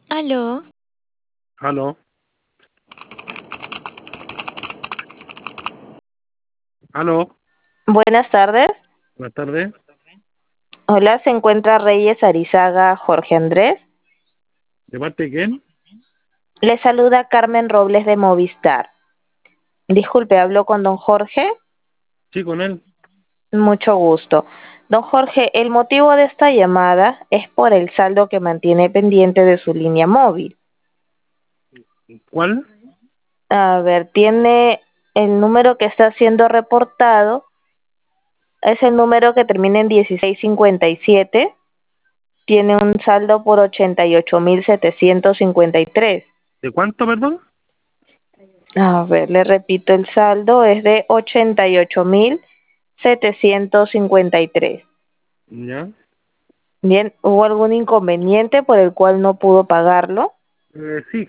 Aló, Aló, aló, buenas tardes. buenas tardes. Hola, se encuentra Reyes Arizaga Jorge Andrés. ¿De parte de quién? Le saluda Carmen Robles de Movistar. Disculpe, hablo con don Jorge. Sí, con él. Mucho gusto. Don Jorge, el motivo de esta llamada es por el saldo que mantiene pendiente de su línea móvil. ¿Cuál? A ver, tiene el número que está siendo reportado, es el número que termina en 1657. Tiene un saldo por 88.753. ¿De cuánto, perdón? A ver, le repito, el saldo es de 88.753. Ya. Bien, ¿hubo algún inconveniente por el cual no pudo pagarlo? Sí,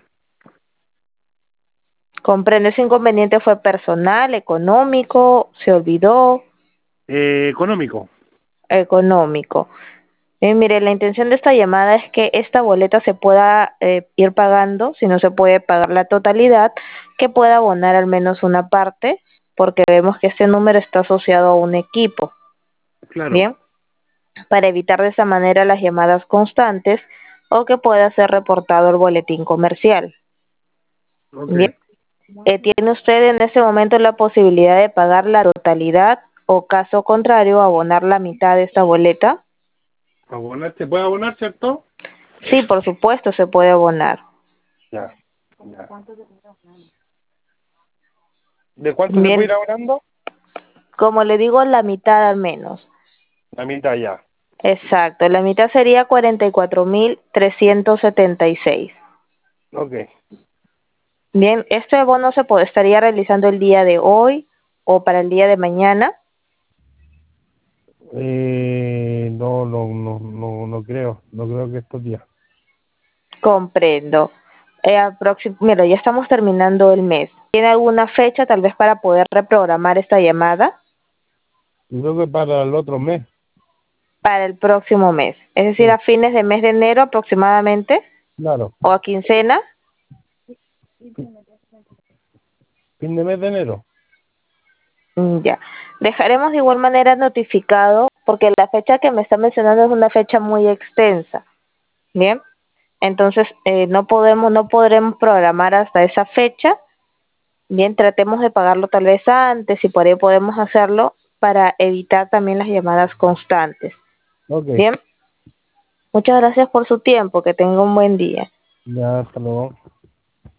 Comprende, ese inconveniente fue personal, económico, se olvidó, económico. económico. Mire, la intención de esta llamada es que esta boleta se pueda ir pagando, si no se puede pagar la totalidad, que pueda abonar al menos una parte, porque vemos que este número está asociado a un equipo. Claro. Bien, para evitar de esa manera las llamadas constantes o que pueda ser reportado el boletín comercial. Ok. Bien, ¿tiene usted en este momento la posibilidad de pagar la totalidad o caso contrario abonar la mitad de esta boleta? ¿Abonar? ¿Se puede abonar, cierto? Sí, por supuesto se puede abonar. Ya. Ya. ¿De cuánto se puede Bien, ir abonando? como le digo, la mitad al menos. La mitad ya. Exacto, la mitad sería 44.376. Ok. Bien, este abono estaría realizando el día de hoy o para el día de mañana. No creo. No creo que estos días. Comprendo. Mira, ya estamos terminando el mes. ¿Tiene alguna fecha tal vez para poder reprogramar esta llamada Yo creo que para el otro mes. para el próximo mes? Es decir, Sí, a fines de mes de enero aproximadamente claro. o a quincena. Fin de mes de enero. Ya. Dejaremos de igual manera notificado porque la fecha que me está mencionando es una fecha muy extensa. Bien. Entonces, no podremos programar hasta esa fecha. Bien, tratemos de pagarlo tal vez antes y por ahí podemos hacerlo para evitar también las llamadas constantes. Ok. Bien, muchas gracias por su tiempo, que tenga un buen día. Ya, hasta luego.